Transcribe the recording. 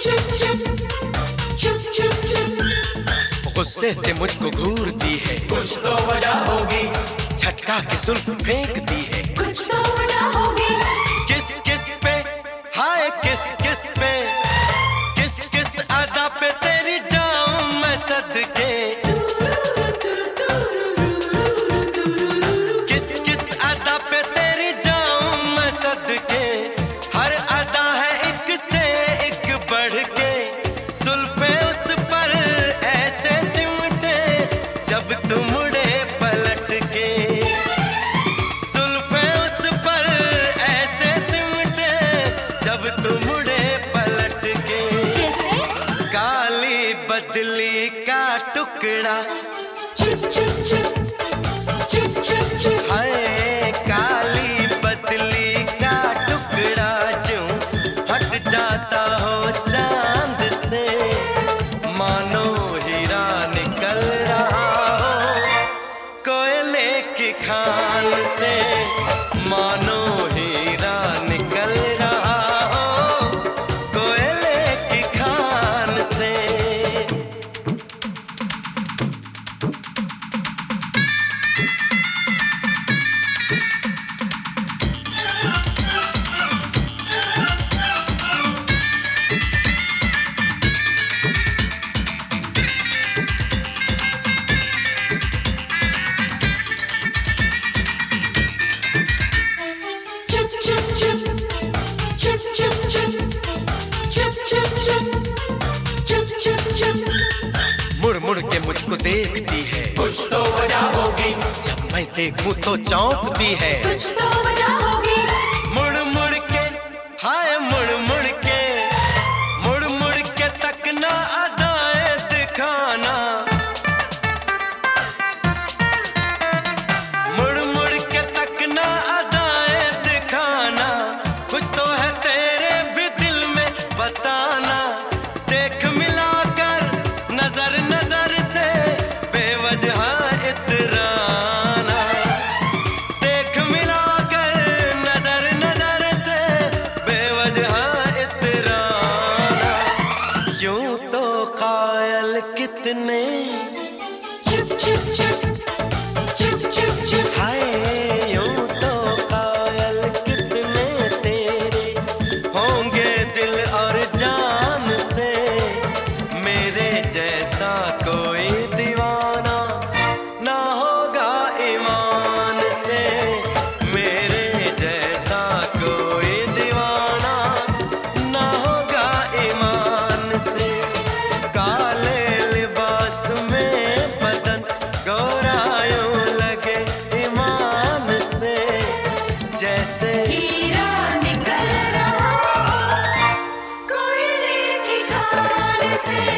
गुस्से से मुझको घूरती है, कुछ तो वजह होगी। झटका के जुल्फ फेंकती है, कुछ तो वजह होगी। किस किस पे, हाय किस किस पे, किस किस अदा पे तेरी जाऊं मैं सदके, किस किस अदा पे तेरी जाऊं मैं सदके। हर अदा है एक से एक बढ़ के, जुल्फे उस पर ऐसे सिमटे जब तुम मुड़े पलट के, जुल्फे उस पर ऐसे सिमटे जब तुम मुड़े पलट के। कैसे? काली बदली का टुकड़ा, चुप चुप चुप चुप चुप चुप। हाय काली बदली का टुकड़ा जो हट जाता हो चांद से, मानो हीरा निकल रहा हो कोयले की खान से, मानो हीरा निकल रहा हो कोयले की खान से। चुप चुप चुप चुप चुप चुप चुप चुप चुप चुप चुप। मुड़ मुड़ के मुझको देखती है, कुछ तो वजह होगी। जब मैं देखूं तो चौंकती है, कुछ तो वजह होगी। मुड़ मुड़ के, हाय मुड़ मुड़ के, मुड़ मुड़ के तकना अदाएं दिखाना, मुड़ मुड़ के तकना अदाएं दिखाना। कुछ तो है तेरे भी दिल में बताना, देख मिलाकर नजर नजर से बेवजह इतराना, देख मिलाकर नजर नजर से बेवजह इतराना। यूं तो कायल कितने, चुप चुप चुप चुप चुप चुप। हाय यूं तो कायल कितने तेरे होंगे दिल और जान से, मेरे जैसा कोई दीवाना ना होगा ईमान से, मेरे जैसा कोई दीवाना ना होगा ईमान से। काले लिबास में बदन गोरा यूं लगे ईमान से, जैसे हीरा निकल रहा कोयले की खान से।